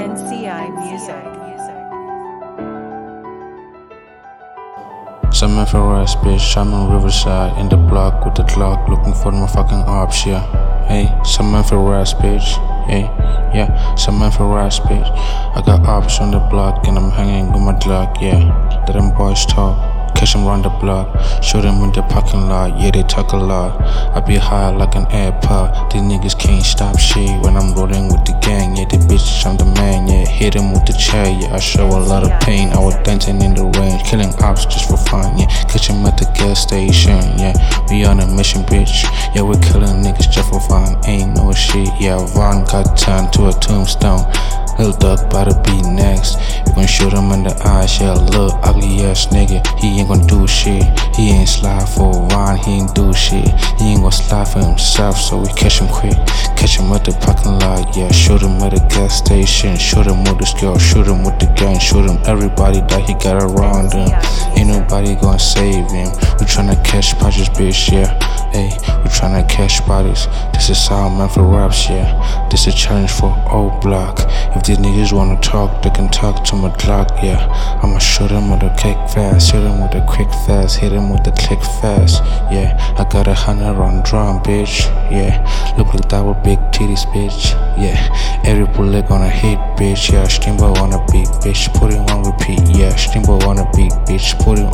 NCI Music. Some infrared bitch, I'm in Riverside, in the block with the clock, looking for my fucking ops, yeah. Hey, some infrared bitch, hey, yeah, some infrared bitch. I got ops on the block and I'm hanging with my Glock, yeah. Let them boys talk. Catch them round the block, shoot them in the parking lot, yeah, they talk a lot. I be high like an AirPod, these niggas can't stop shit when I'm rolling with the gang, yeah, the bitch, I'm the man, yeah. Hit them with the chair, yeah, I show a lot of pain. I was dancing in the rain, killing ops just for fun, yeah. Catch them at the gas station, yeah. We on a mission, bitch, yeah, we're killing niggas just for fun. Ain't no shit, yeah, Vaughn got turned to a tombstone. Lil Duck bout to be next. We gon' shoot him in the eyes, yeah, little ugly ass nigga. He ain't gon' do shit. He ain't slide for Vaughn, he ain't do shit. He ain't gon' slide for himself, so we catch him quick. Catch him at the parking lot, yeah. Shoot him at the gas station. Shoot him with the skill, shoot him with the gang. Shoot him everybody that he got around him. Ain't nobody gon' save him. We tryna catch bodies, bitch, yeah. Hey, we tryna catch bodies. This is how I'm meant for raps, yeah. This is a challenge for old block. If these niggas wanna talk, they can talk to my Glock, yeah. I'ma shoot them with a kick fast, shoot them with a quick fast, hit them with a click fast, yeah. I got 100 on drum, bitch, yeah. Look like that with big titties, bitch, yeah. Every bullet gonna hit, bitch, yeah. Steamboat on a beat, bitch, put it on repeat, yeah. Steamboat on a beat, bitch, put it